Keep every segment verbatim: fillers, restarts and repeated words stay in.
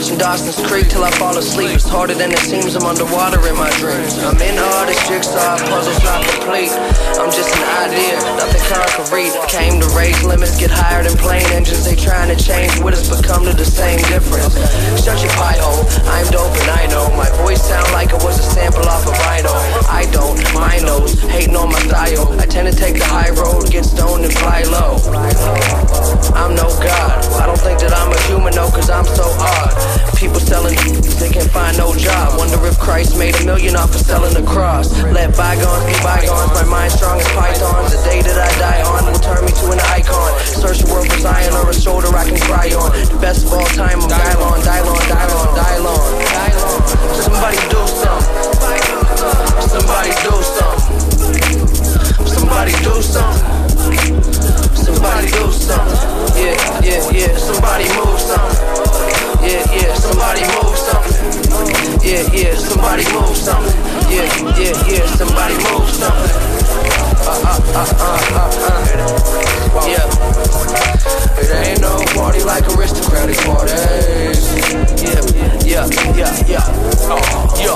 watching Dawson's Creek till I fall asleep. It's harder than it seems, I'm underwater in my dreams. I'm in all this jigsaw, puzzles not complete. I'm just an idea, nothing concrete. Came to raise limits, get higher than plane engines. They trying to change what has become to the same difference. Shut your pie hole, I'm dope and I know. My voice sound like it was a sample off of Rhino. I don't, my nose, hating on my style. I tend to take the high road, get stoned and fly low. I'm no god, I don't think that I'm a human though, cause I'm so odd. People selling, they can't find no job. Wonder if Christ made a million off of selling the cross. Let bygones be bygones, my mind strong as pythons. The day that I die on will turn me to an icon. Search the world for Zion or a shoulder I can cry on. The best of all time, I'm Dylon, Dylon, Dylon, Dylon. Somebody do something. Somebody do something. Somebody do something. Somebody do something. Yeah, yeah, yeah. Somebody move something. Yeah, yeah. Somebody move something. Yeah, yeah. Somebody move something. Yeah, yeah, yeah. Somebody move something. Uh, uh, uh, uh, uh, uh. Yeah. It ain't no party like aristocratic parties. Yeah, yeah, yeah, yeah. Oh, yeah,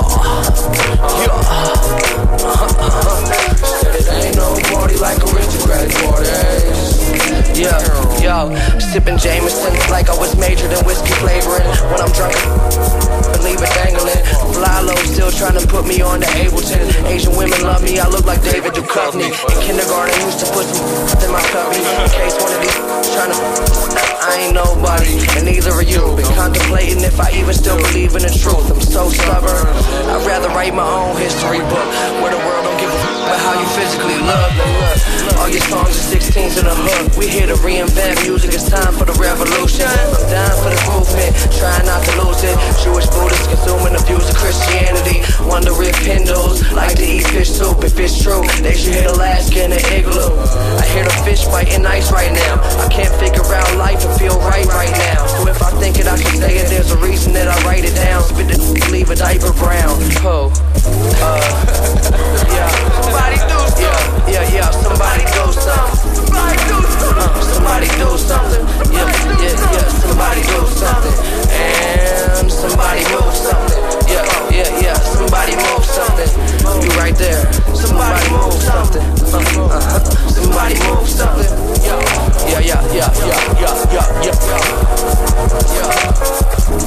yeah. Uh-huh, uh-huh. Said it ain't no party like aristocratic parties. Yeah, yo, sipping Jameson like I was majored in whiskey flavoring. When I'm drunk, leave it dangling. Fly low, still trying to put me on to Ableton. Asian women love me, I look like David Duchovny. In kindergarten, used to put some in my cubby. In case one of these trying to, I ain't nobody, and neither are you. Been contemplating if I even still believe in the truth. I'm so stubborn, I'd rather write my own history book, where the world don't give a f*** about how you physically look. All your songs are sixteens in a hook. We here to reinvent music, it's time for the revolution. I'm down for this movement, trying not to lose it. Jewish Buddhists consuming the views of Christianity. Wonder if Hindus like to eat fish soup. If it's true, they should hit Alaska in an igloo. I hear the fish biting ice right now. I can't figure out life and feel right right now. So if I think it, I should say it. There's a reason that I write it down. Spit it, leave a diaper brown. Oh, uh, yeah. Somebody do something. Yeah, yeah, yeah. Somebody do something. Somebody do something. Uh, somebody do something. Yeah, yeah, yeah. Somebody do something. And somebody move something. Yeah, yeah, yeah. Somebody move something. You right there. Somebody move something. Uh, uh-huh. Somebody move something. Yeah, yeah, yeah, yeah, yeah, yeah, yeah, yeah, yeah.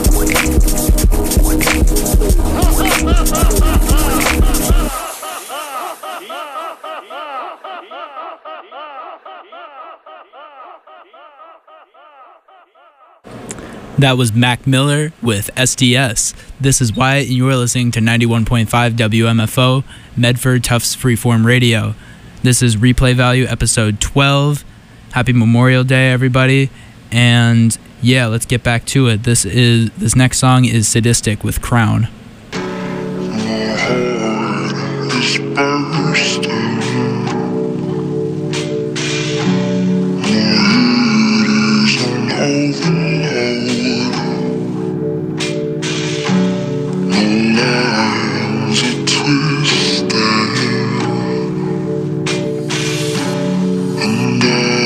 That was Mac Miller with S D S. This is Wyatt, and you are listening to ninety-one point five W M F O, Medford Tufts Freeform Radio. This is Replay Value, episode twelve. Happy Memorial Day, everybody. And yeah, let's get back to it. This is this next song is Sadistic with Crown. My heart is bursting. My head is on overload. Lines are twisted, and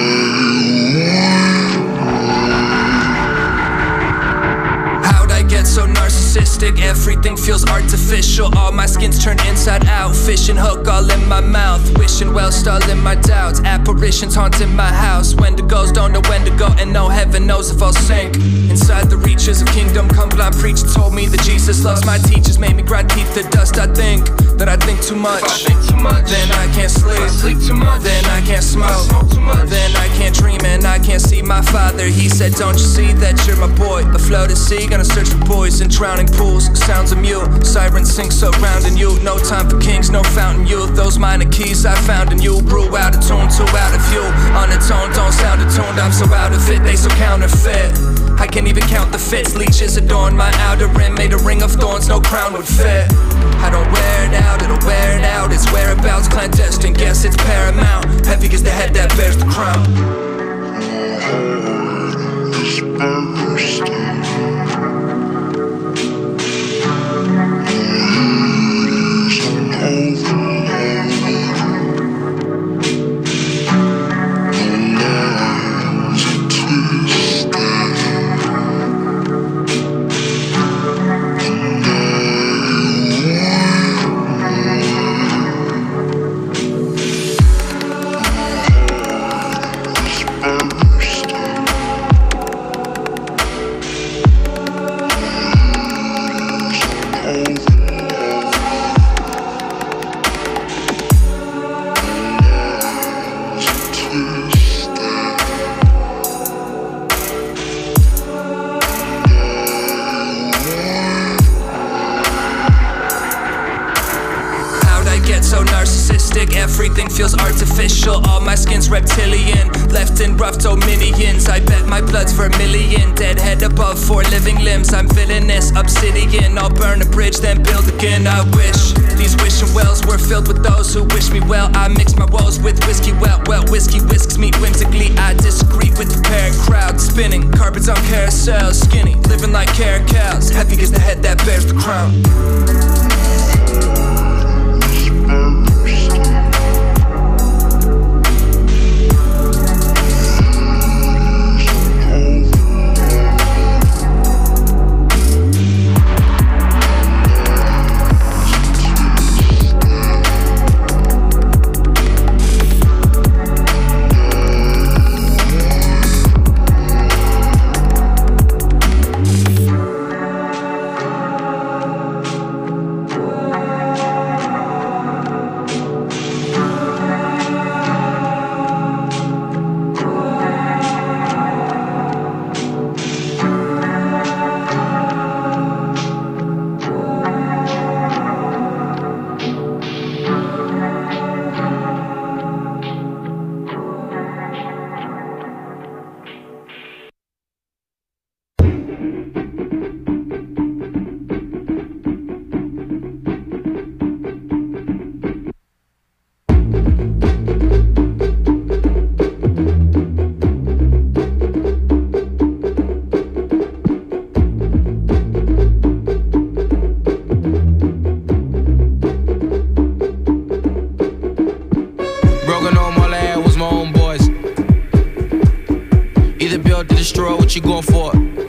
how'd I get so narcissistic? Everything feels artificial. All my skin's turned inside out. Fishing hook all in my mouth. Wishing well, stalling my doubts. Apparitions haunting my house. Wendigos don't know when to go, and no heaven knows if I'll sink inside the reaches of kingdom. Come blind preacher told me that Jesus loves my teachers. Made me grind teeth to dust. I think that I think too much. I think too much. Then I can't sleep. I sleep too much. Then I can't smoke. I smoke too much. Then I can't dream, and I can't see my father. He said, don't you see that you're my boy? Afloat at sea, gonna search for boys in drowning pools. Sounds of mute, sirens sing surrounding you. No time for kings, no fountain youth. Those minor keys I found in you grew out of tune, too out of view. On a tone, don't sound attuned. I'm so out of it, they so counterfeit. I can't even count the fits. Leeches adorn my outer rim. Made a ring of thorns, no crown would fit. I don't wear it out, it'll wear it out. Its whereabouts clandestine, guess it's paramount. Heavy is the head that bears the crown. my heart is bursting. narcissistic, everything feels artificial. All my skin's reptilian, left in rough dominions. I bet my blood's vermilion, dead head above four living limbs. I'm villainous, obsidian. I'll burn a bridge, then build again. I wish these wishing wells were filled with those who wish me well. I mix my woes with whiskey, well, well, whiskey whisks me whimsically. I disagree with the parent crowd, spinning carpets on carousels. Skinny, living like caracals. Heavy is the head that bears the crown. You going for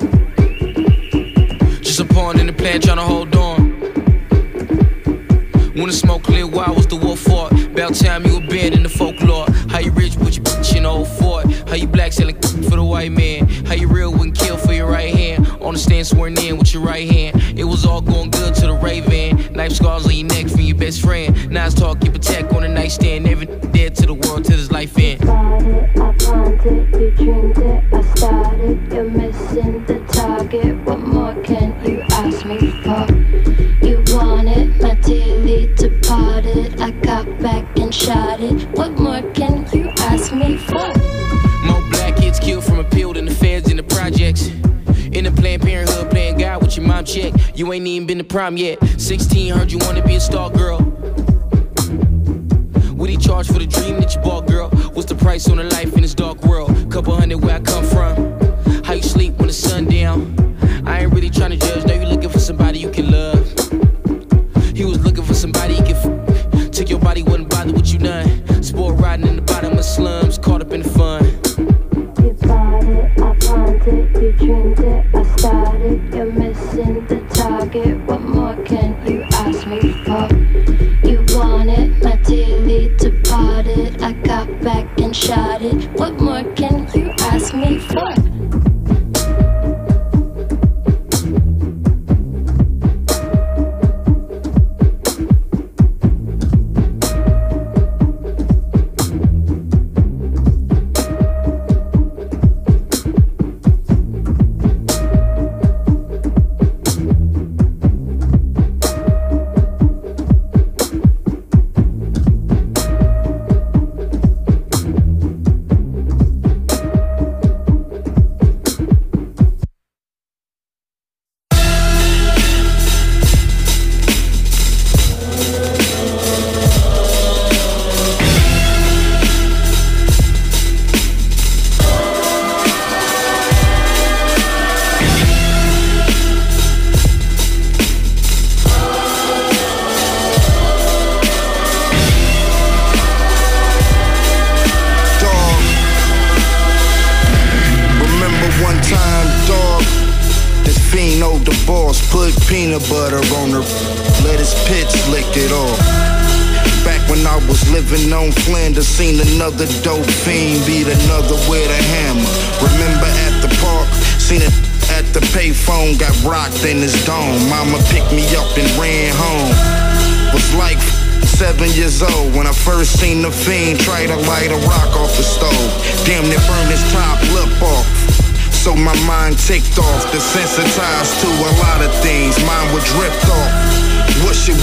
it? Just a pawn in the plan, trying to hold on. When the smoke cleared, why was the war fought? About time you abandoned the folklore. How you rich with your bitch in the old fort? How you black selling for the white man? How you real wouldn't kill for your right hand? On the stand swearing in with your right hand. It was all going good to the Raven. Knife scars on your neck from your best friend. Nice talk, keep a tech on the nightstand. Never dead to the world till his life end. I planted, you dreamed it, I started. You're missing the target. What more can you ask me for? You wanted, my dearly departed. I got back and shot it. What more can you ask me for? More black kids killed from appeal than the feds in the projects. In the Planned Parenthood, playing God with your mom check. You ain't even been to prom yet. sixteen, heard you wanna be a star girl. What he charged for the dream that you bought, girl? What's the price on a life in this dark world? Couple hundred where I come from. How you sleep when the sun down? I ain't really trying to judge. Now you looking for somebody you can love. He was looking for somebody he can f. Took your body, wouldn't bother what you done. Sport riding in the bottom of slums, caught up in the fun. You bought it, I planted, you dreamed it, I started. You're missing the target. What more can you ask me for? You wanted, my dearly departed. I got back and shot it. What more can you ask me for? Peanut butter on her, let his pits lick it off. Back when I was living on Flanders, seen another dope fiend beat another with a hammer. Remember at the park, seen it at the payphone, got rocked in his dome. Mama picked me up and ran home. Was like seven years old when I first seen the fiend try to light a rock off the stove. Damn near burned his top lip off. So my mind ticked off, desensitized to a lot of things. Mine would drift off. Wish it was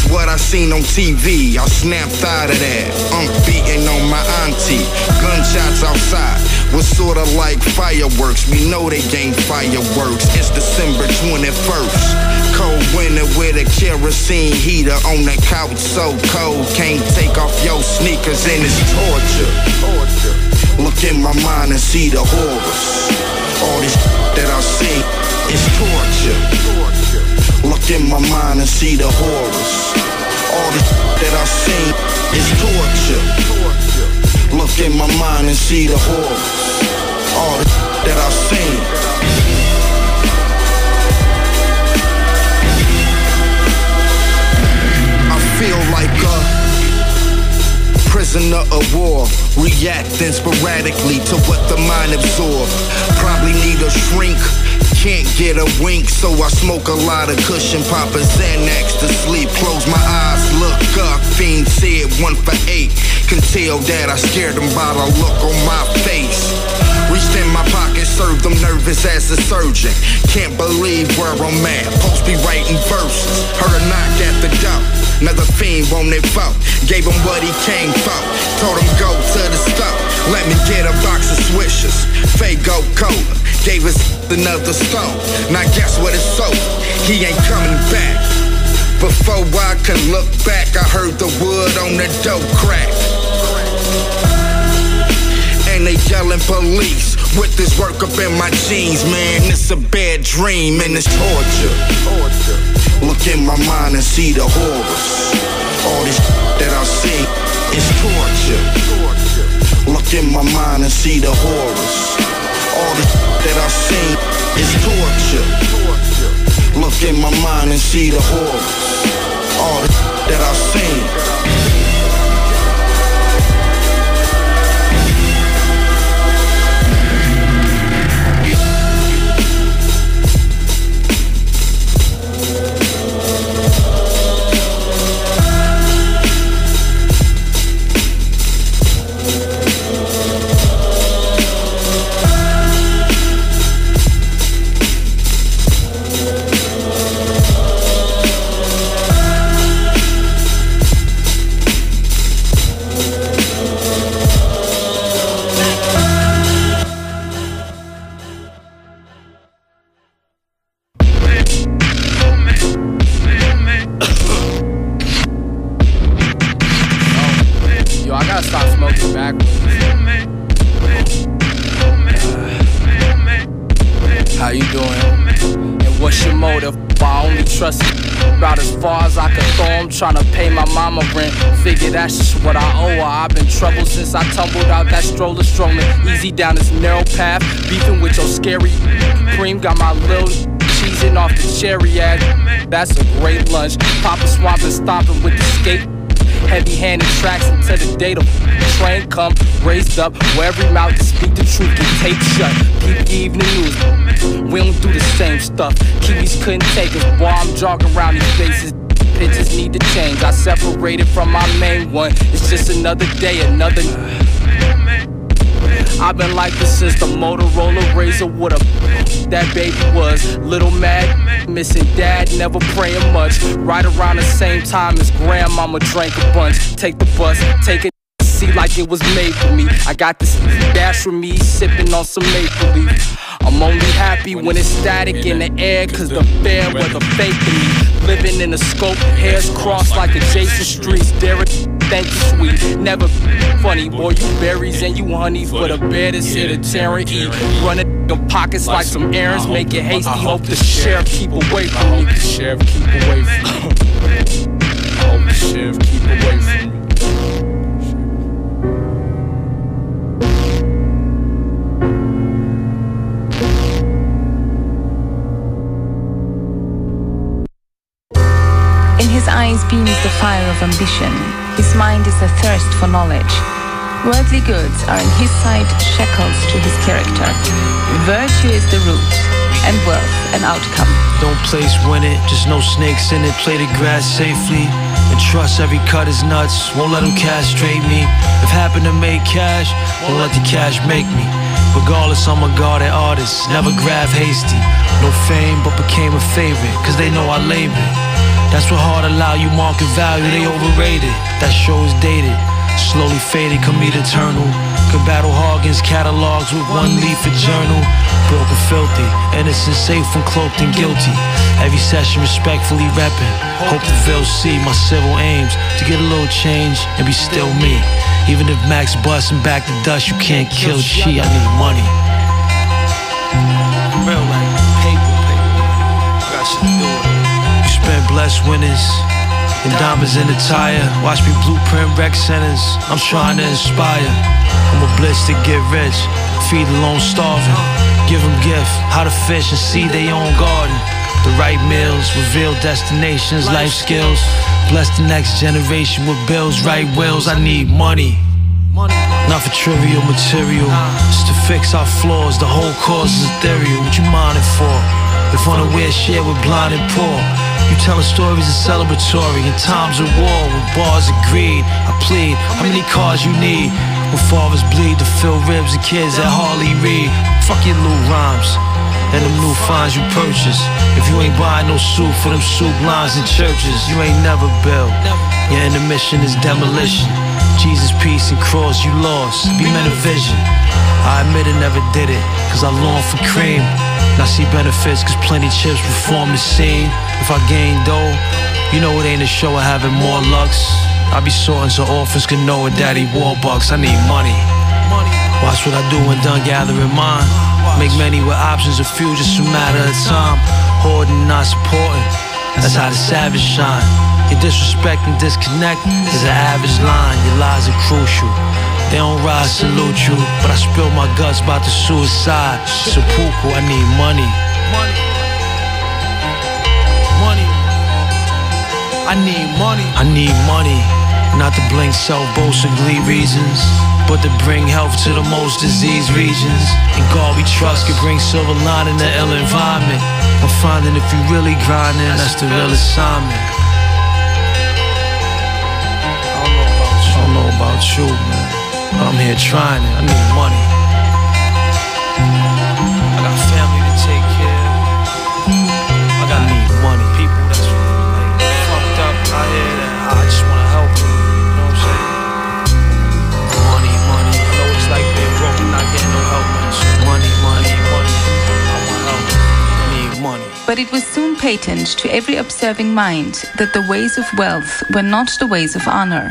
what I seen on T V. I snapped out of that. I'm beating on my auntie. Gunshots outside was sorta like fireworks. We know they ain't fireworks. It's December twenty-first. Cold winter with a kerosene heater on the couch, so cold can't take off your sneakers, and it's torture. Look in my mind and see the horrors. All this that I see is torture. Look in my mind and see the horrors. All this that I see is torture. Look in my mind and see the horrors. All this that I seen. I feel like a prisoner of war, reacting sporadically to what the mind absorbs. Probably need a shrink, can't get a wink, so I smoke a lot of cushion, pop a Xanax to sleep. Close my eyes, look up, fiend said one for eight. Can tell that I scared them by the look on my face. Reached in my pocket, served them nervous as a surgeon. Can't believe where I'm at, post be writing verses. Heard a knock at the door, another fiend on their phone. Gave him what he came for, told him go to the store. Let me get a box of Swishers, Faygo Cola. Gave us another stone, now guess what it's over, he ain't coming back. Before I could look back, I heard the wood on the door crack. And they yelling police with this work up in my jeans. Man, it's a bad dream and it's torture. Look in my mind and see the horrors. All this that I see is torture. Look in my mind and see the horrors. All this that I see is torture. Look in my mind and see the horrors. All this that I seen. How you doing? And what's your motive? I only trust you about as far as I can throw him. Tryna pay my mama rent, figure that's just what I owe her. I've been troubled since I tumbled out that stroller, strolling easy down this narrow path, beefing with your scary cream. Got my little cheesing off the cherry ad. That's a great lunch. Papa Swamp is stomping with the skate. Heavy-handed tracks until the day the train come. Raised up where every mouth to speak the truth get taped shut. Keep the evening news, we don't do the same stuff. Kiwis couldn't take us, boy, I'm jogging around these faces. Pictures need to change, I separated from my main one. It's just another day, another. I've been like this since the Motorola Razor with a that baby was. Little mad, missing dad, never praying much. Right around the same time as grandmama drank a bunch. Take the bus, take it, see like it was made for me. I got this dash from me, sipping on some maple leaf. I'm only happy when it's static in the air, cause the fair weather fake to me. Living in the scope, hairs crossed like adjacent streets. Derek, thank you, sweet. Never funny, boy, you berries and you honey for the bear that's here to tear and eat. Running your pockets like some errands, make it hasty. Hope the sheriff keep away from me. The sheriff keep away from me. I hope the sheriff keep away from me. In his eyes beams the fire of ambition. His mind is a thirst for knowledge. Worldly goods are in his sight shackles to his character. Virtue is the root, and wealth an outcome. Don't place win it, just no snakes in it. Play the grass safely, and trust every cut is nuts. Won't let them castrate me. If happen to make cash, won't let the cash make me. Regardless, I'm a guarded artist, never grab hasty. No fame, but became a favorite, cause they know I labor. That's what hard allow you market value, they overrated. That show is dated, slowly faded, come meet eternal. Could battle Hoggins catalogs with one leaf of journal. Broken, filthy, innocent, safe and cloaked and guilty. Every session respectfully reppin'. Hope the veil see my civil aims to get a little change and be still me. Even if Max bustin' back the dust, you can't kill Chi. I need money. Real like paper, paper. Got shit to do with it. You spend blessed winners and diamonds in the tire. Watch me blueprint rec centers. I'm trying to inspire. I'm a blitz to get rich, feed the lone starving. Give them gift, how to fish and see their own garden. The right meals, reveal destinations, life skills. Bless the next generation with bills, right wills. I need money, not for trivial material. Just to fix our flaws, the whole cause is ethereal. What you minding for? If unaware share with blind and poor. You telling stories is celebratory in times of war. When bars are greed, I plead, how many cars you need? When fathers bleed to fill ribs and kids at Harley Reid. Fuck your little rhymes and them new finds you purchase. If you ain't buying no soup for them soup lines in churches, you ain't never built. Your intermission is demolition. Jesus, peace and cross you lost. Be men of vision. I admit it, never did it, cause I long for cream. And I see benefits cause plenty chips reform the scene. If I gain dough, you know it ain't a show of having more lux. I be sorting so orphans can know a daddy warbucks. I need money. Watch what I do when done gathering mine. Make many with options, a few just a matter of time. Hoarding, not supporting, that's how the savage shine. Your disrespect and disconnect is an average line. Your lies are crucial. They don't rise, salute you, but I spill my guts about the suicide. Seppuku, I need money. Money. Money. I need money. I need money. Not to blink self-boast or glee reasons, but to bring health to the most diseased regions. And God we trust could bring silver lining to ill environment. I'm finding if you really grinding, that's the real assignment. I don't know about you, man. I'm here trying it, I need money. I got family to take care of. I gotta need money. People that's like fucked up out here that I just wanna help them. You know what I'm saying? Money, money. I know it's like being broke and not getting no help, man. So money, money, money. I want help. I need money. But it was soon patent to every observing mind that the ways of wealth were not the ways of honor.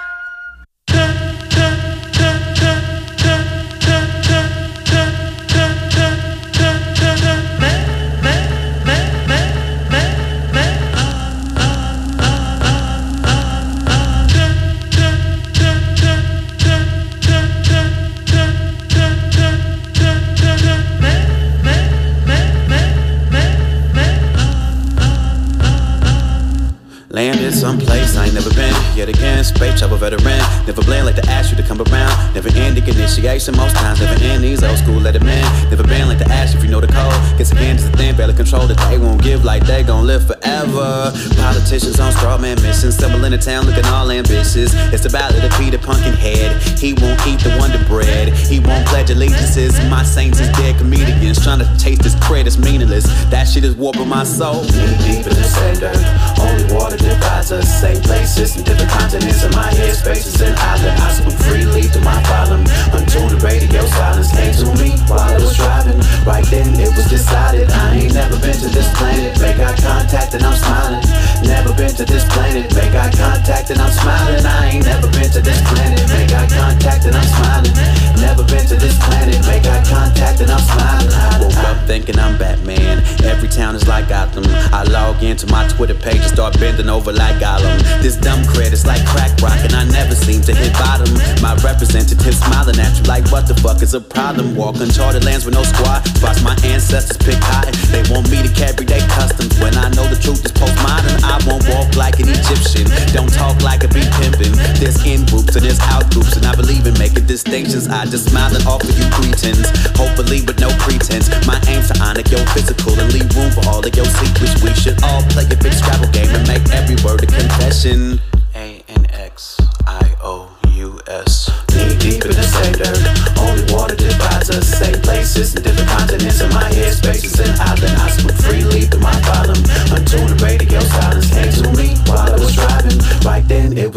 Landed someplace I ain't never been. Yet again, space travel veteran. Never blend like to ask you to come around. Never ending initiation most times. Never end these old school lettermen. Never been like to ask you if you know the code. Guess again, it's a thing, barely control that they won't give like they gon' live forever. Politicians on straw man missions. Stumble in the town looking all ambitious. It's the ballad of Peter Pumpkinhead. He won't eat the Wonder Bread. He won't pledge allegiances. My saints is dead comedians. Trying to taste this credit is meaningless. That shit is warping my soul. Knee deep in the same dirt. Only water divides us. Same places and different continents. In my head spaces and island. I swim freely through my problem. Until the radio silence came to me while I was driving. Right then it was decided I ain't never been to this planet. Make eye contact and I'm smiling. Never been to this planet. Make eye contact and I'm smiling. I ain't never been to this planet. Make eye contact and I'm smiling. Never been to this planet. Make eye contact and I'm smiling. Woke up thinking I'm Batman. Every town is like Gotham. I log into my Twitter page and start bending over like Gollum. This dumb cred is like crack rock and I never seem to hit bottom. My representative smiling at you like what the fuck is a problem? Walk uncharted lands with no squad. Watch my ancestors pick cotton. They want me to carry their customs. When I know the truth is postmodern, I won't walk like an Egyptian. Don't talk like a beat pimpin'. There's in groups and there's out groups, and I believe in making distinctions. I just smile and offer you greetings, hopefully with no pretense. My aim's to honor your physical and leave room for all of your secrets. We should all play a big Scrabble game and make every word a confession. A N X I O U S. Knee deep in the same dirt. Only water divides us. Same places and different continents. In my head spaces and island. I swim freely through my bottom. Until the radio silence came to me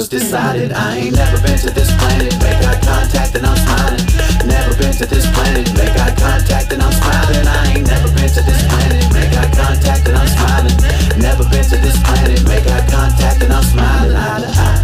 was decided. I ain't never been to this planet. Make eye contact and I'm smiling. Never been to this planet. Make eye contact and I'm smiling. I ain't never been to this planet. Make eye contact and I'm smiling. Never been to this planet. Make eye contact and I'm smiling. Eye to eye.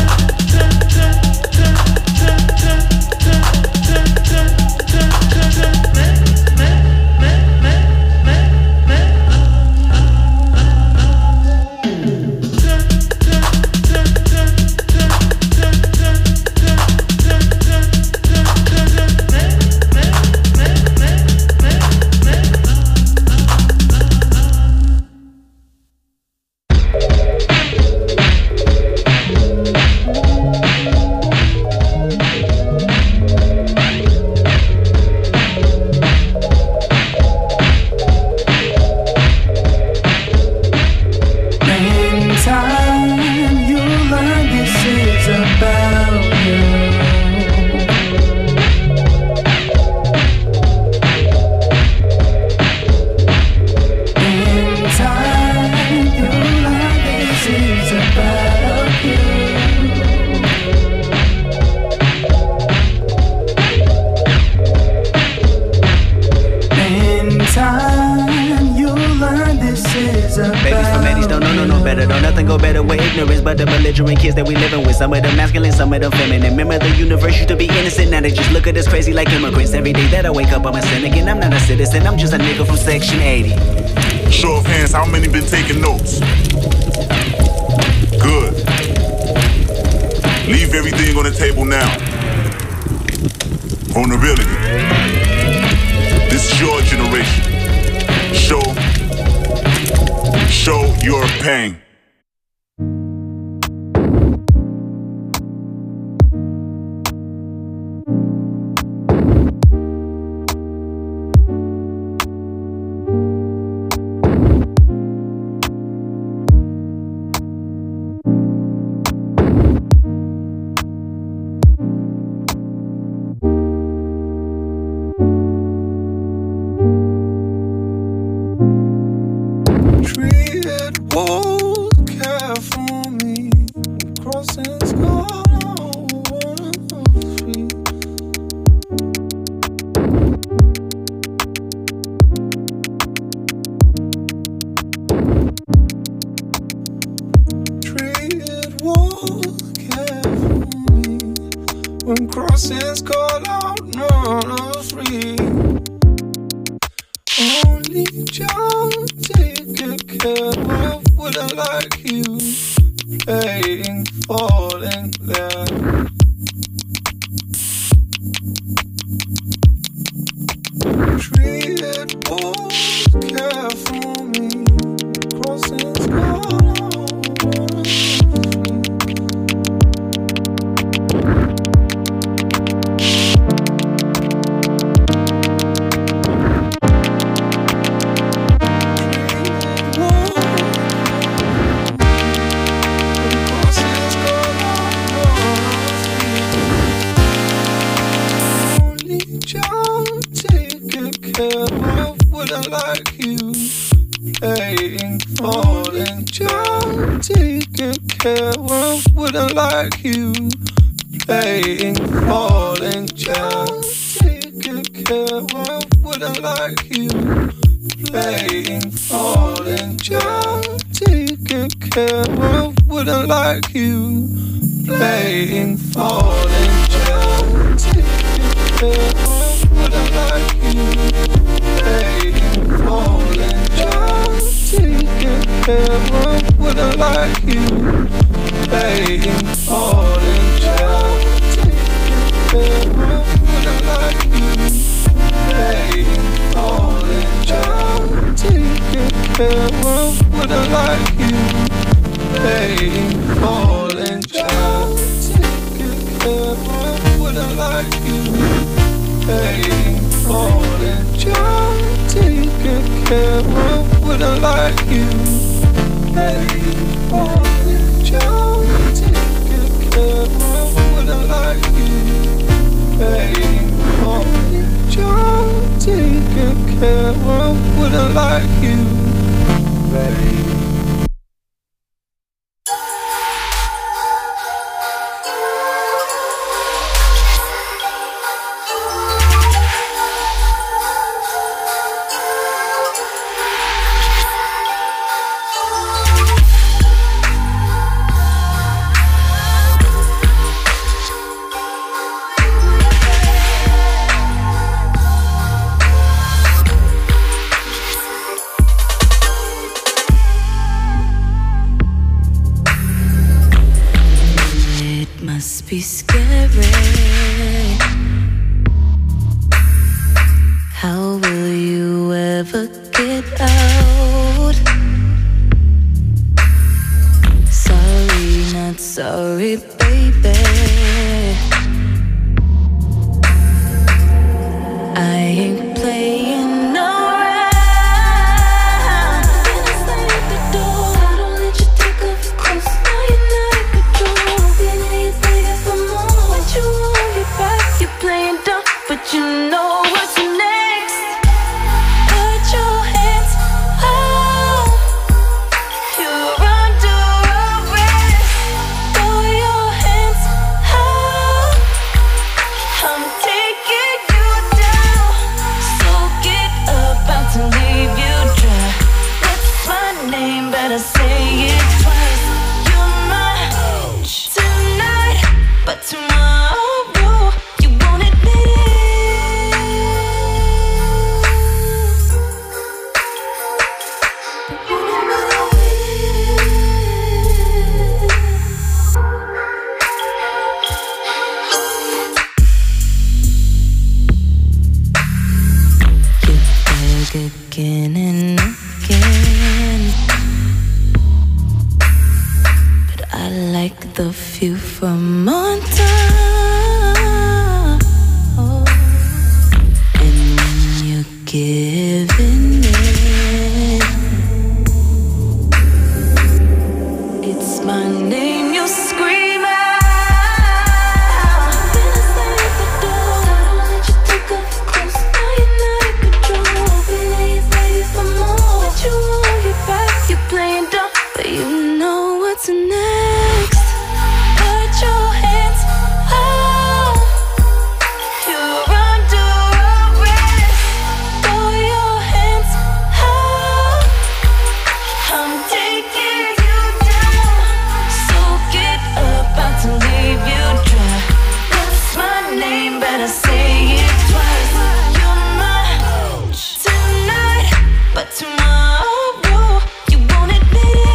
Some of them masculine, some of them feminine. Remember the universe used to be innocent. Now they just look at us crazy like immigrants. Every day that I wake up I'm a sin again. I'm not a citizen, I'm just a nigga from section eighty. Show of hands, how many been taking notes? Good. Leave everything on the table now. Vulnerability. This is your generation. Show, show your pain. must be scary. How will you ever get out? Sorry, not sorry, baby. I ain't playing around. When I slam the door, I don't let you take off your clothes. Now you're not in control. Then you think for more. What you on your back? You're playing dumb, but you know what's next. Put your hands up. You're under arrest. Throw your hands up. I'm taking you down. So get up, about to leave you dry. What's my name? Better say it twice. You're mine tonight, but tomorrow you won't admit it. You never know it. You beg again and again, but I like the view from on top. And when you're giving in, it's my name you scream out. When I slam the door, I don't let you take off your clothes. Now you're not in control. Then you baby for more. What you on your back? You're playing dumb, but you know what's next. Put your hands up. You're under arrest. Throw your hands up. I'm taking you down. So get up, about to leave you dry. What's my name? Better say it twice. You're mine tonight, but tomorrow you won't admit it.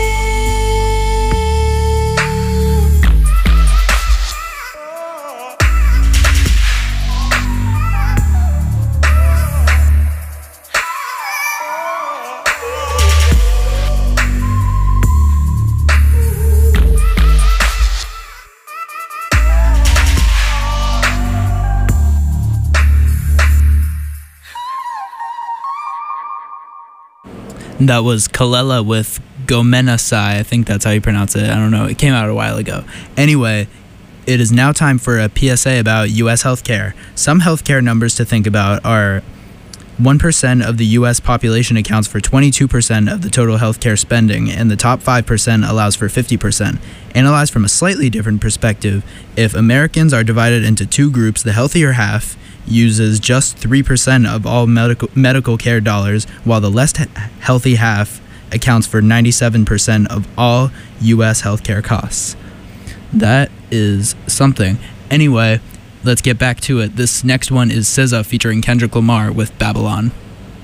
That was Kalela with Gomenasai. I think that's how you pronounce it. I don't know. It came out a while ago. Anyway, it is now time for a P S A about U S healthcare. Some healthcare numbers to think about are one percent of the U S population accounts for twenty-two percent of the total healthcare spending, and the top five percent allows for fifty percent. Analyzed from a slightly different perspective, if Americans are divided into two groups, the healthier half uses just three percent of all medical medical care dollars, while the less he- healthy half accounts for ninety-seven percent of all U S healthcare costs. That is something. Anyway, let's get back to it. This next one is S Z A featuring Kendrick Lamar with Babylon.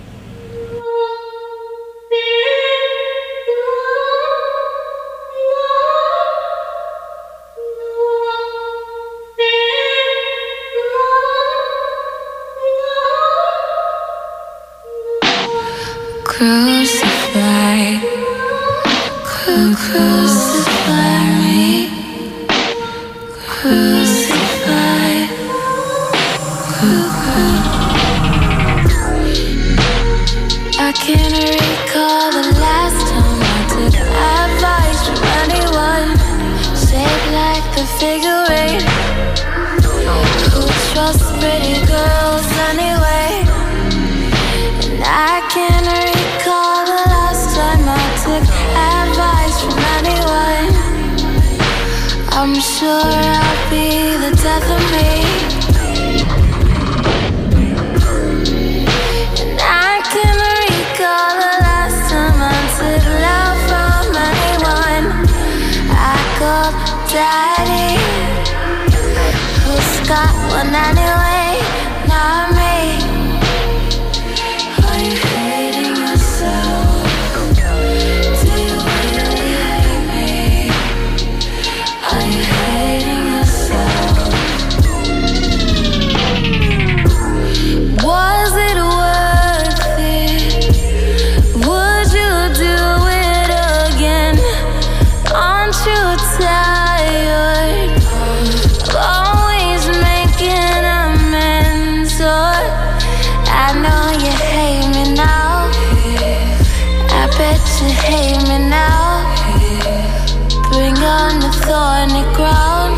Crucify, cru- crucify me, crucify, cru- cru- I can't recall the last time I took advice from anyone, shaped like the figure eight. Who trusts pretty girls anyway? And I can't recall the last time I took advice from anyone. I'm sure I'll be the death of me. And I can't recall the last time I took love from anyone. I called daddy, who's got one anyway, not me. Are you hating yourself? Do you really hate me? Are you hating yourself? tired of always making amends. Or I know you hate me now, I bet you hate me now. Bring on the thorny ground.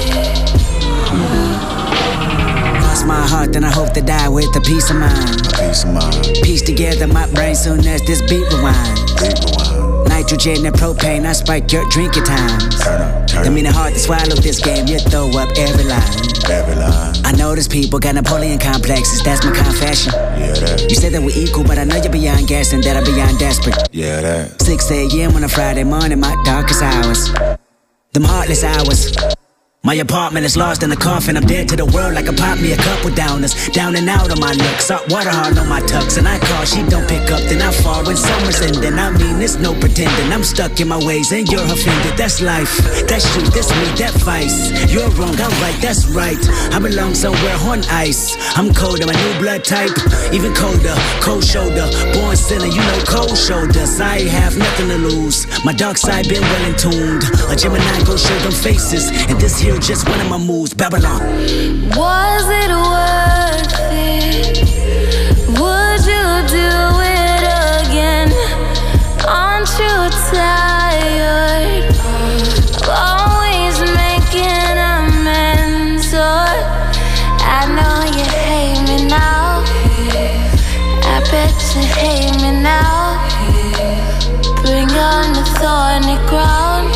Lost my heart, then I hope to die with a peace of mind. Peace of mind. Piece together my brain soon as this beat rewinds. Beat rewind. Nitrogen and propane, I spike your drinking times. Turn up, turn That up. mean it hard to swallow this game, you throw up every line. Every line. I know these people got Napoleon complexes, that's my confession. Yeah, that. You said that we're equal, but I know you're beyond gas and that I'm beyond desperate. Yeah, that. six a.m. on a Friday morning, my darkest hours. Them heartless hours. My apartment is lost in a coffin. I'm dead to the world like I popped me a couple downers. Down and out on my luck, salt water hard on my tux. And I call, she don't pick up, then I fall when summer's ending. I mean, it's no pretending. I'm stuck in my ways and you're offended. That's life, that's you, that's me, that vice. You're wrong, I'm right, that's right. I belong somewhere on ice. I'm colder, my new blood type, even colder. Cold shoulder, born sinner, you know cold shoulders. I have nothing to lose. My dark side been well in tuned. A Gemini go show them faces, and this here just one of my moves, Babylon. Was it worth it? Would you do it again? Aren't you tired of always making amends? Or I know you hate me now, I bet you hate me now. Bring on the thorny ground.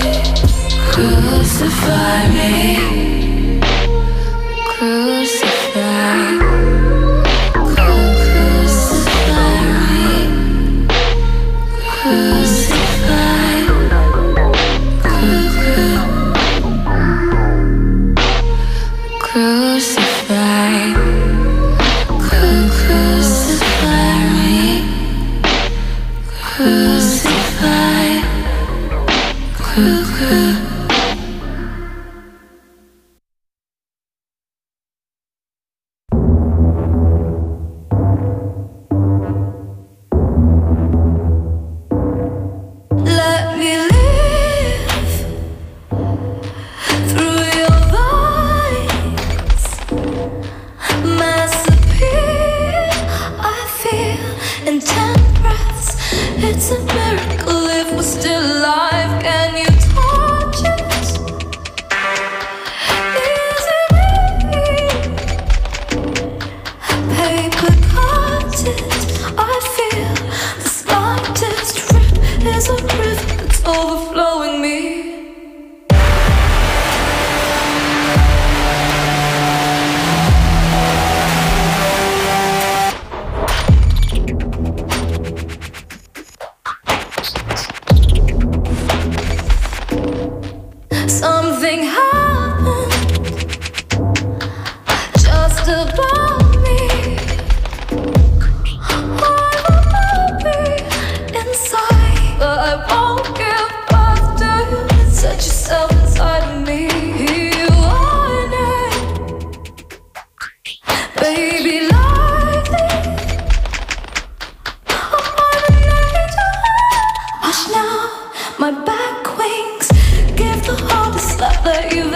Crucify me, crucify, crucify me, crucify, crucify, crucify me, crucify, crucify. It's a miracle if we're still alive. Can you touch it? Is it me? Paper content. I feel the slightest rip is a river that's overflowing me. Something happened just above me. I will be inside, but I won't give birth to you. Set yourself inside of me. You want it, baby, lively. I'm on an angel. Hush now, my back wings. Give the hardest slap that you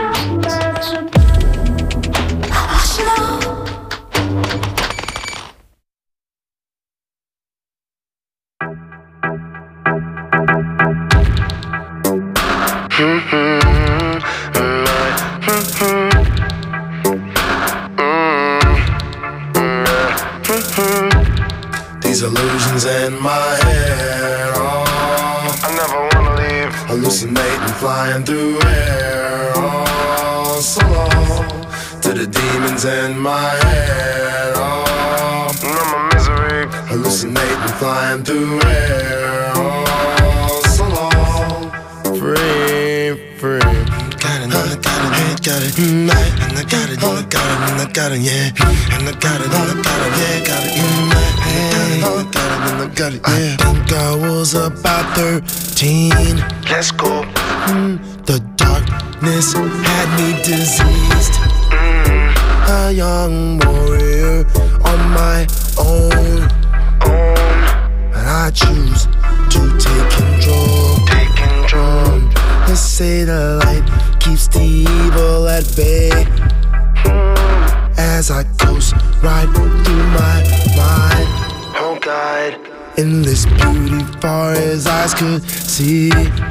These illusions in my head, oh, I never wanna leave. Hallucinating, flying through air, oh, so long. To the demons in my head, oh, numb my misery. Hallucinating, flying through air, oh, so long. Free, free. Got it, and I got it, and I got it, and I got it, and I got it, and I got it, yeah. And I got it, and I got it, yeah, got it, and I got it, and I got it, yeah. I think I was about thirteen. Let's go. Mm, the darkness had me diseased. Mm, a young warrior on my own. Own. And I choose to take control. Take control. Mm, let's say the light keeps the evil at bay. Mm, as I ghost ride through my mind. Oh God, endless beauty far as eyes could see.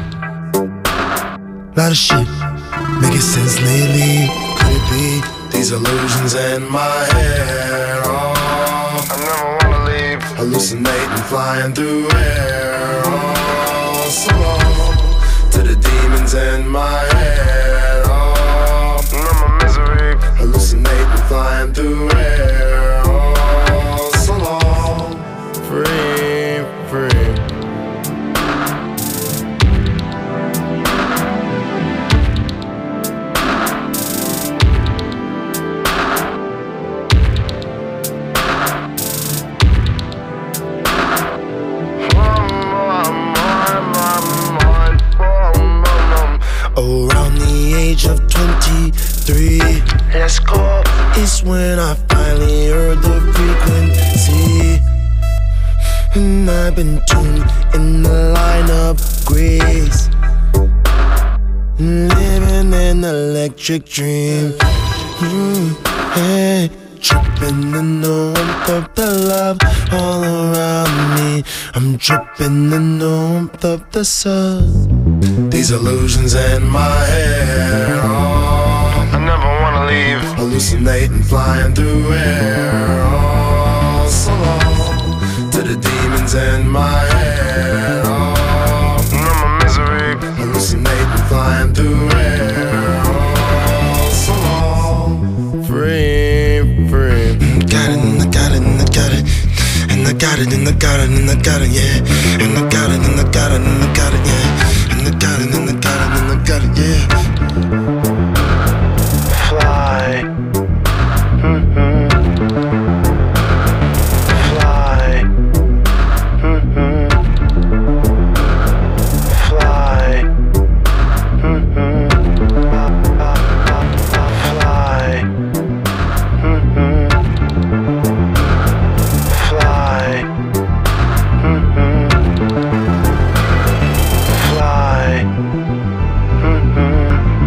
Lot of shit making sense lately. Could it be these illusions in my head? Oh, I never wanna leave. Hallucinating, flying through air. Oh, so long. To the demons in my head. Oh, numb my misery. Hallucinating, flying through air. Oh, so long. Free, free. Around the age of twenty-three, let's go. It's when I finally heard the frequency. And I've been tuned in the line of grace, living an electric dream. Mm, hey, tripping in the warmth of the love all around me. I'm tripping in the warmth of the sun. These illusions in my head, oh, I never wanna leave. Hallucinating, flying through air, oh, so long. To the demons in my head, oh, numb my misery. Hallucinating, flying through air, oh, so long. Free, free. Got it, and I got it, and I got it. And I got it, and I got it, and I got it, yeah. And I got it, and I got it, and I got it, yeah. And I got it, and I got it, and I got it, yeah. Fly. Mm-hmm. Fly. Mm-hmm. Fly. Mm-hmm. Fly. Mm-hmm. Fly. Mm-hmm. Fly. Mm-hmm.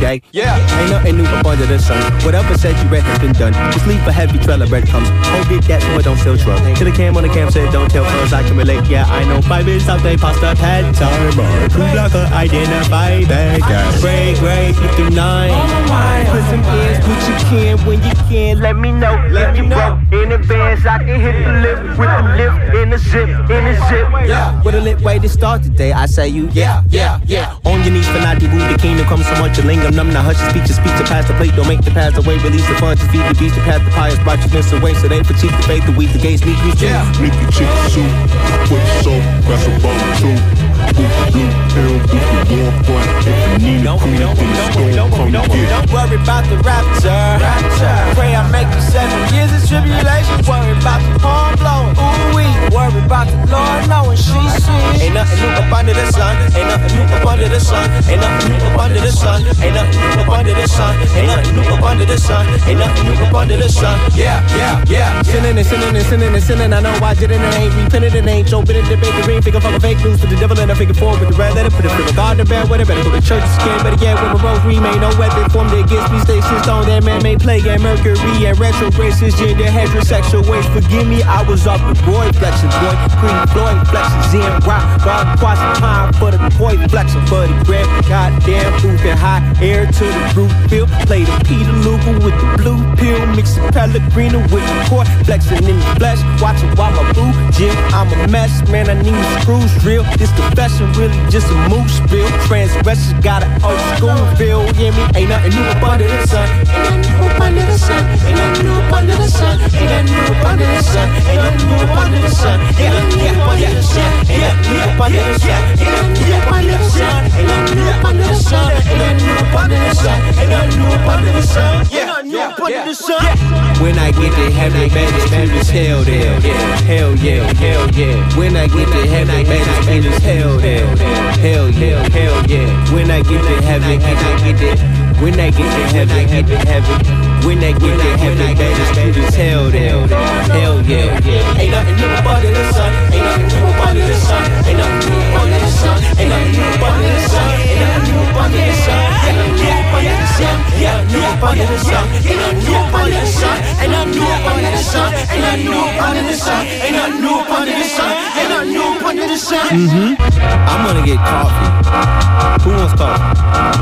day. Yeah, ain't nothing new up under the sun. Whatever said you read has been done. Just leave a heavy trail of breadcrumbs. Hold it that so it don't sell trouble. To the cam on the cam said don't tell cause I can relate. Yeah, I know five minutes out they past the pad time. Two blocker identify bad guys. Break, break, fifty-nine. Put some ends, put you can when you can. Let me know, let you know. In advance, I can hit the lift with the lift in the zip, in the zip. Yeah, with a lit way to start the day. I say you, yeah, yeah, yeah. On your knees for not the the kingdom comes so much. Your lingam, numb, now hush your speech, your speech, to pass the plate. Don't make the pass away, release the funds, feed the beast, the path, the pious righteousness away. So they for cheap the faith, the weak, the gates, sneak, we yeah. Nicky chick soup, quick soap, that's about two. Boop, blue, pill, boop, the war front. If you need a cool, then the storm come get. Don't worry about the rapture. rapture. Pray I make you seven years of tribulation. Worry about the palm blowing. Ooh wee. Worry about the Lord knowing she sees. Ain't nothing new up under the sun. Ain't nothing new up under the sun. Ain't nothing new up under the sun. Ain't nothing new up under the sun. Ain't nothing new up under the sun. Ain't nothing new up under the sun. Yeah, yeah, yeah. Sinning and sinning and sinning and sinning. I know I did it and ain't repented and ain't Joe bit in the bakery. Figure fucking fake news for the devil and I figure forward with the red letter. Put it for the God and bad weather. Better go to church scared. Better get with my rose remain. No weapon formed against me. Stay shit on that man made play and Mercury and retrograde cisgender heterosexual ways. Forgive me, I was off the boy flexing boy. Green Floyd flexes in rock. God quasi time for the boy flexing for the grab. Goddamn booth and high air to the root field. Play the Peter Luger with the blue pill. Mix the Pellegrino with the core. Flexing in the flesh. Watching while my boo Jim. I'm a mess, man. I need screws drill. This confession really just a moose spill. Transgression got an old school feel. Hear me? Ain't nothing new up under the sun. Ain't nothing new up under the sun. Ain't nothing new up under the sun. Ain't nothing new up under the sun. Ain't nothing new up under the sun. Ain't nothing new up under the sun. Ain't nothing new up under the sun. Ain't nothing new up under the sun. Ain't nothing new up under the sun. Ain't nothing new up under the sun. Ain't nothing new up under the sun. Ain't nothing new up under the sun. When I get to heaven, man, it's hell there. Hell yeah, hell yeah. When I get to heaven, man, it's hell there. Hell yeah, hell yeah. When I get to heaven, when I get to when I get to heaven, get to heaven. When I get to heaven, man, it's hell there. Hell yeah. Ain't nothing new up under the sun. Ain't nothing new up under the sun. Ain't nothing new up under the sun. Ain't nothing new up under the sun. Ain't nothing new up under the sun. Ain't nothing new up under the sun. Yeah, new up under the sun. Ain't nothing new up under the sun. Ain't nothing new up under the sun. Ain't nothing new up under the sun. Ain't nothing new up under the sun. Ain't nothing new up under the sun. Mhm. I'm gonna get coffee. Who wants coffee?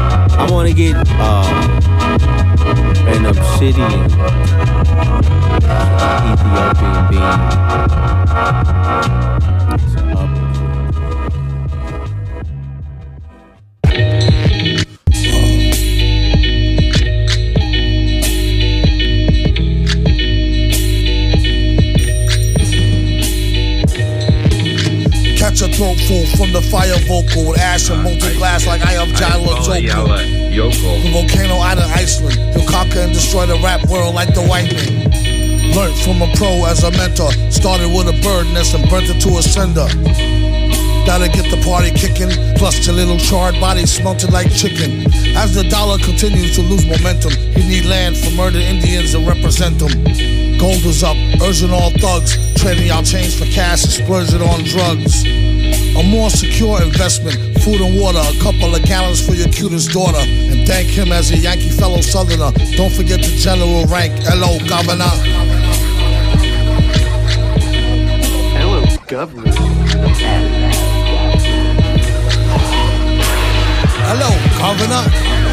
I wanna get um an obsidian Ethiopian bean. Catch a throat full from the fire vocal with ash and molten glass like I am Jalo Joker. The volcano out of Iceland, he'll conquer and destroy the rap world like the white man. Learned from a pro as a mentor, started with a bird nest and burnt it to a cinder. Gotta get the party kicking, plus your little charred body smelted like chicken. As the dollar continues to lose momentum, he need land for murdered Indians to represent them. Gold is up, urging all thugs, trading out change for cash and splurging on drugs. A more secure investment, food and water, a couple of gallons for your cutest daughter. And thank him as a Yankee fellow Southerner. Don't forget the general rank, hello, Governor. Hello, Governor. Hello, Governor.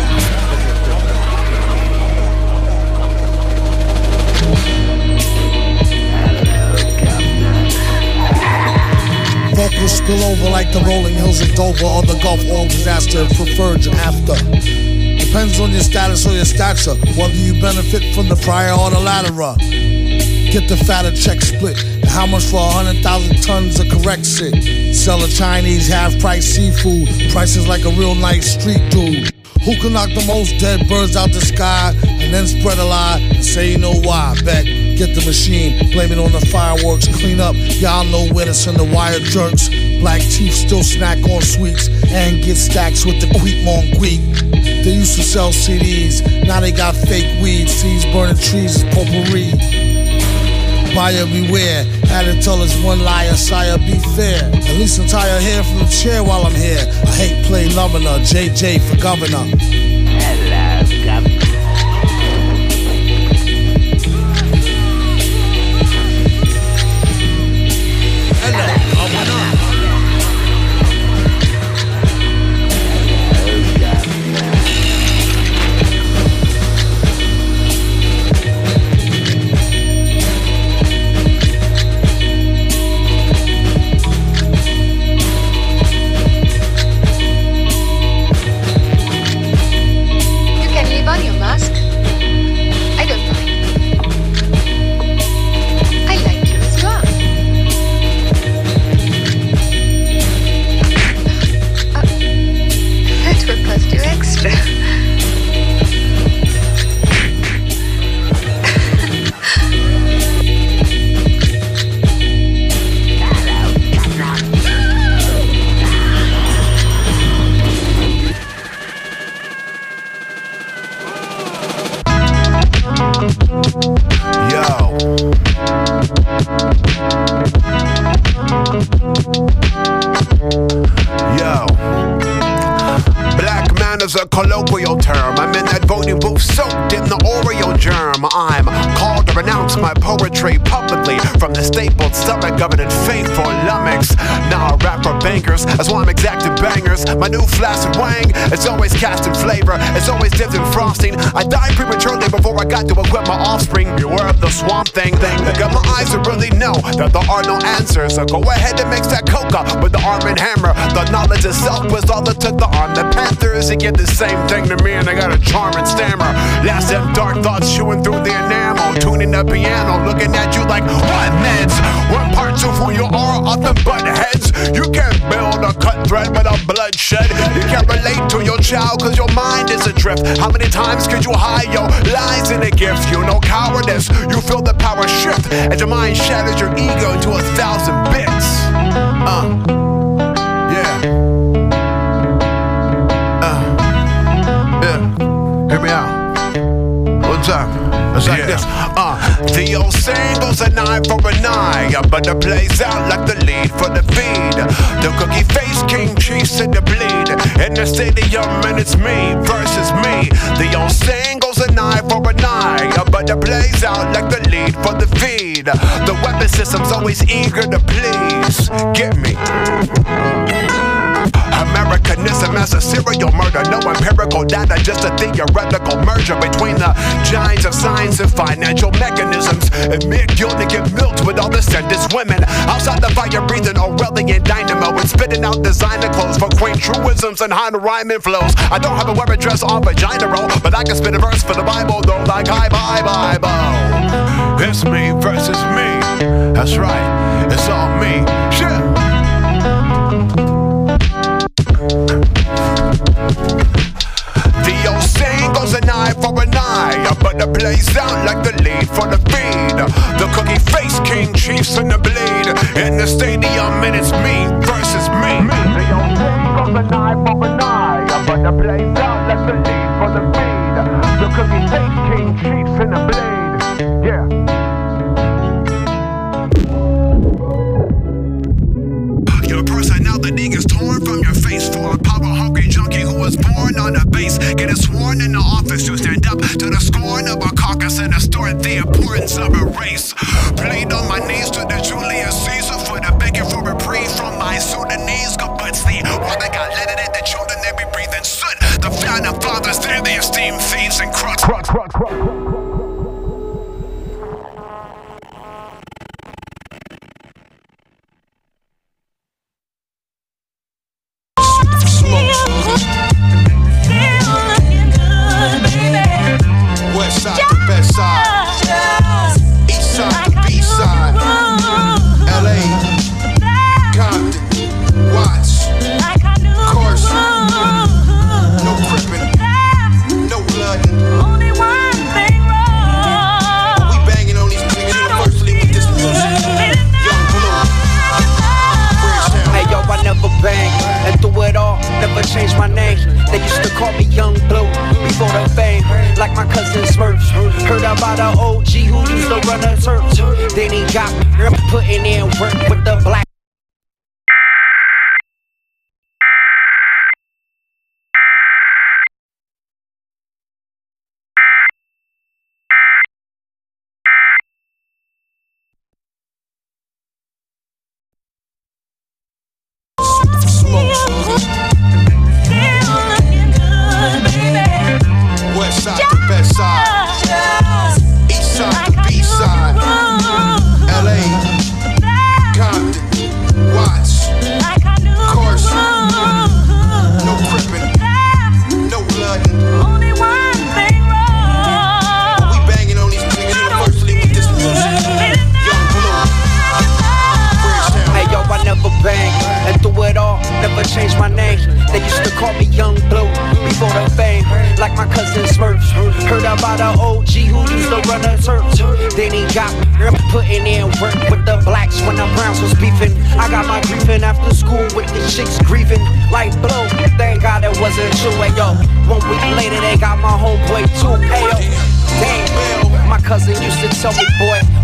Vocals spill over like the rolling hills of Dover or the Gulf Oil disaster, preferred after. Depends on your status or your stature, whether you benefit from the prior or the latter. Get the fatter check split. And how much for a hundred thousand tons of correct shit? Sell a Chinese half-price seafood, prices like a real nice street dude. Who can knock the most dead birds out the sky and then spread a lie and say you know why? Bet, get the machine, blame it on the fireworks, clean up. Y'all know where to send the wire jerks. Black teeth still snack on sweets and get stacks with the Queek Monqueek. They used to sell C Ds, now they got fake weed. Seeds burning trees is potpourri. Buyer beware, had to tell us one liar, sire be fair. At least untie her hair from the chair while I'm here. I hate play loving her, J J for governor. Hello. a colloquial term. I'm in that voting booth soaked in the Oreo germ. I'm called to renounce my poetry publicly from the stapled stomach of an unfaithful lummox. Now I rap for bankers, that's why I'm exacting bangers. My new flaccid wang, it's always cast in flavor, it's always dipped in frosting. I died prematurely before I got to equip my offspring. Beware of the swamp thing thing. I got my eyes to really know that there are no answers. So go ahead and mix that coca with the arm and hammer. The knowledge itself was all it took to arm the Panthers. They get the same thing to me and I got a charm and stammer. Last them dark thoughts chewing through the enamel, tuning the piano, looking at you like what meds? One parts of who you are are the butt heads. You can't build a cut thread without bloodshed. You can't relate to your child cause your mind is adrift. How many times could you hide your lies in a gift? You know cowardice, you feel the power shift as your mind shatters your ego into a thousand bits. Uh, yeah. Uh, yeah. Hear me out. What's up? It's like yeah. this. Uh, the old saying goes an eye for an eye, but it plays out like the lead for the feed. The cookie face king chiefs in the bleed in the stadium, and it's me versus me. The old saying goes an eye for an eye, but it plays out like the lead for the feed. The weapon system's always eager to please. Get me. Americanism as a serial murder. No empirical data, just a theoretical merger between the giants of science and financial mechanisms. Admit guilt and get milked with all the sentence women outside the fire-breathing Orwellian dynamo and spitting out designer clothes for quaint truisms and high rhyming flows. I don't have a wear dress or vagina roll, but I can spit a verse for the Bible though, like hi bye Bible. It's me versus me. That's right, it's all me. Shit. The old saying goes an eye for an eye, but it plays out like the lead for the feed. The cookie face king chiefs in the bleed in the stadium, and it's me versus me. The old saying goes an eye for an eye, but it plays out like the lead for the feed. The cookie face king chiefs in the bleed. Yeah. Your personality is torn from your face for a power-hungry junkie who was born on a base. Getting sworn in the office to stand up to the scorn of a caucus and distort the importance of a race. Plead on my knees to the Julius Caesar for the begging for reprieve from my Sudanese gubbats. The water got let it in the children, they be breathing soot. The founding fathers, they're the esteemed thieves and crooks. Crook, crook, crook, crook. West side to best side, east side to B side, L A, Compton, Watts, Carson, no crippin', no bloodin'. Only one thing wrong. We banging on these niggas universally with this music. Young Blue, Bridgetown. Hey yo, I never banged, and through it all, never changed my name. They used to call me Young Blue before the fame, like my cousin Smurfs. Heard about an O G who used to run a church. Then he got me putting in work with the black. West side to best side, east side to B side, L A, Compton, Watts, Carson, no crippin', no bloodin'. Only one thing wrong. We banging on these niggas universally with this music. Young Blue, Bridgetown. Hey yo, I never banged, and through it all, never changed my name. They used to call me Young Blue before the fame, like my cousin Smurfs. Heard about an O G who used to run a church. Then he got me putting in work with the blacks when the Browns was beefing. I got my griefing after school with the chicks grieving like Blue. Thank God it wasn't true. Hey yo, one week later they got my homeboy too. Hey yo, damn. My cousin used to tell me, boy,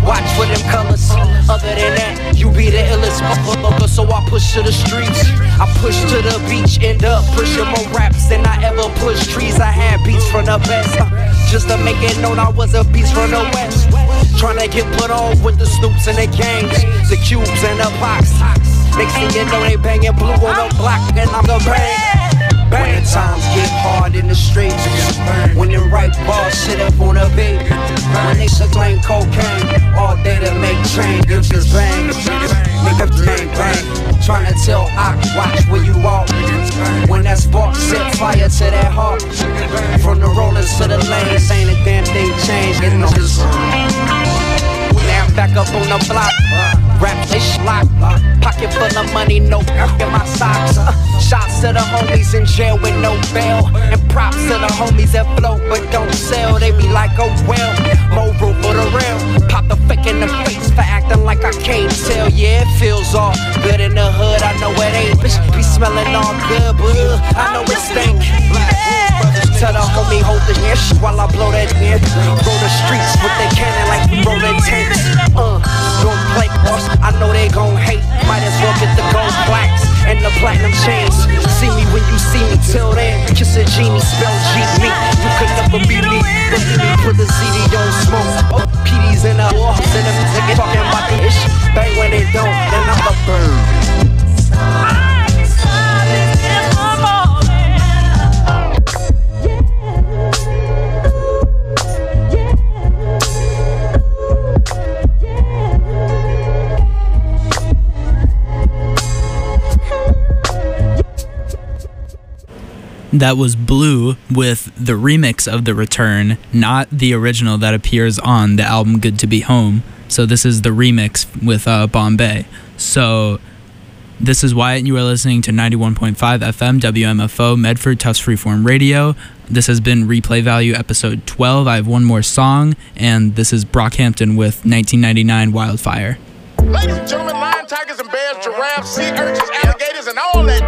watch for them colors. Other than that, you be the illest motherfucker, so I push to the streets. I push to the beach, end up pushing more raps than I ever pushed trees. I had beats from the best, uh, just to make it known I was a beast from the west. Tryna get put on with the Snoops and the gangs, the Cubes and the Box. Next thing you know, they banging blue on the block, and I'm the bang. When the times get hard in the streets, when the right bars sit up on a beat, when they sucking cocaine all day to make change, you just bang, make a bang bang. Tryna tell I watch where you walk. When that spark set fire to that heart, from the rollers to the lanes, ain't a damn thing changed. Getting on this. Now I'm back up on the block. Rap they schlock. Pocket full of money, no in my socks. Uh, shots to the homies in jail with no bail. And props to the homies that float but don't sell. They be like, oh well, more room for the real. Pop the fake in the face for acting like I can't tell. Yeah, it feels all good in the hood. I know it ain't. Bitch be smelling all good, but uh, I know it stink. Tell the homie hold the ish while I blow that in. Roll the streets with the cannon like we rollin' tanks. Uh, don't play boss, I know they gon' hate. Might as well get the gold plaques and the platinum chains. See me when you see me, till then kiss a genie, spell G me. You could never be me. Put the C D on smoke. Oh, P Ds in the walls and them niggas talking about the ish. Bang when they don't, then I'm a burn. That was Blue with the remix of The Return, not the original that appears on the album Good to Be Home. So this is the remix with uh, Bombay. So this is Wyatt, and you are listening to ninety-one point five F M W M F O, Medford Tufts Freeform Radio. This has been Replay Value episode twelve. I have one more song, and this is Brockhampton with nineteen ninety-nine Wildfire. Ladies and gentlemen, lion, tigers, and bears, giraffes, sea urchins, alligators, and all that.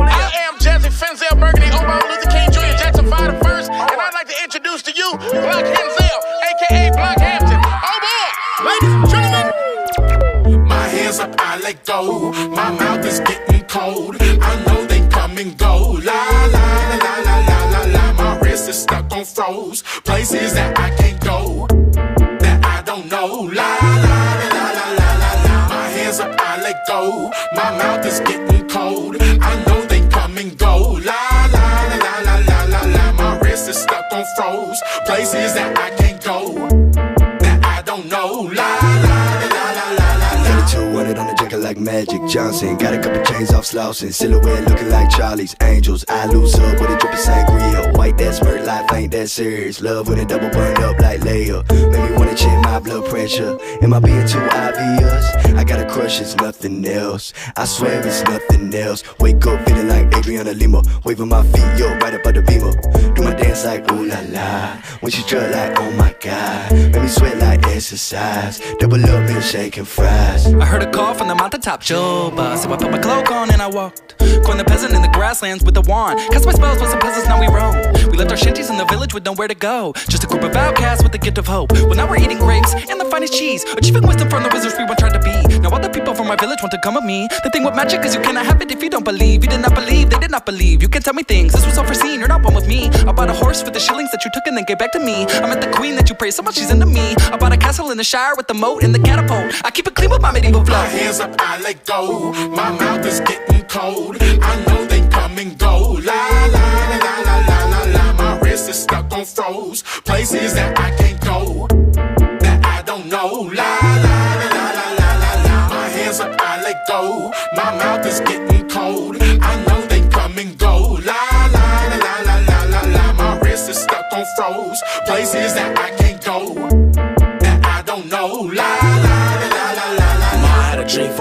I am Jesse Fenzel Burgundy, Obama Luther King Junior Jackson five the first, and I'd like to introduce to you Block Henzel, aka Blockhampton. Oh boy, ladies and gentlemen. My hands up, I let go. My mouth is getting cold. I know they come and go. La la la la la la la la. My wrist is stuck on froze. Places that I can't go, that I don't know. La la la la la la la. My hands up, I let go. My mouth is getting cold. I know they come and go. La la la la la la la la. My wrist is stuck on froze. Places that I can't go, that I don't know. La la la la la la. thirty-two hundred on the jacket like Magic Johnson. Got a couple chains off slouching. Silhouette looking like Charlie's Angels. I lose up with a drip of sangria. White that smirk, life ain't that serious. Love with a double burned up like Leia. Make me wanna check my blood pressure. Am I being too obvious? I got a crush, it's nothing else. I swear it's nothing else. Wake up feeling like Adriana Lima. Waving my feet, yo, right up at the beamer. Do my dance like ooh la la. When she strut like oh my god. Make me sweat like exercise. Double up and shaking fries. I heard a call from the mountaintop, Juba. So I put my cloak on and I walked. Coin the peasant in the grasslands with a wand. Cast my spells with some peasants, now we roam. We left our shanties in the village with nowhere to go. Just a group of outcasts with the gift of hope. Well, now we're eating grapes and the finest cheese. Achieving wisdom from the wizards we once tried to be. Now all the people from my village want to come with me. The thing with magic is you cannot have it if you don't believe. You did not believe, they did not believe. You can tell me things, this was all foreseen. You're not one with me. I bought a horse for the shillings that you took and then gave back to me. I met the queen that you praise so much she's into me. I bought a castle in the Shire with the moat and the catapult. I keep it clean with my medieval flow. My hands up, I let go. My mouth is getting cold. I know they come and go. La la la la la la la la. My wrist is stuck on froze. Places that I can't go, that I don't know. La la la la la la la la. My hands up, I let go. My mouth is getting cold. I know they come and go. La la la la la la la la. My wrist is stuck on froze. Places that I can't go, that I don't know. La la la la la la la. I had a dream for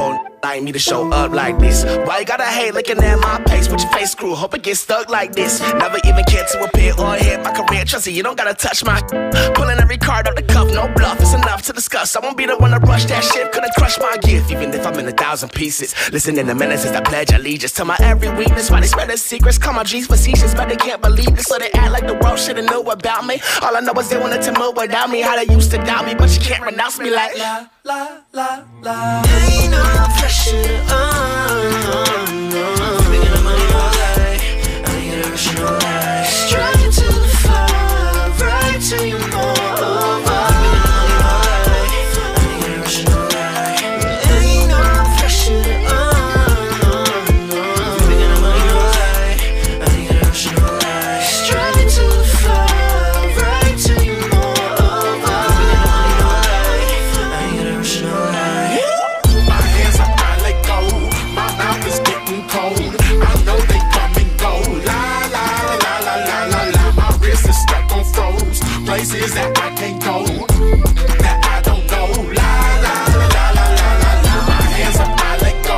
I ain't need to show up like this. Why you gotta hate looking at my pace with your face screw? Hope it gets stuck like this. Never even cared to appear or hit my career. Trust me, you don't gotta touch my. Pulling every card off the cuff, no bluff. It's enough to discuss. I won't be the one to rush that shit. Couldn't crush my gift, even if I'm in a thousand pieces. Listen in a minute since I pledge allegiance to my every weakness. Why they spread their secrets? Call my G's facetious, but they can't believe this. So they act like the world should've knew about me. All I know is they wanted to move without me. How they used to doubt me, but you can't renounce me like la la la la. They know.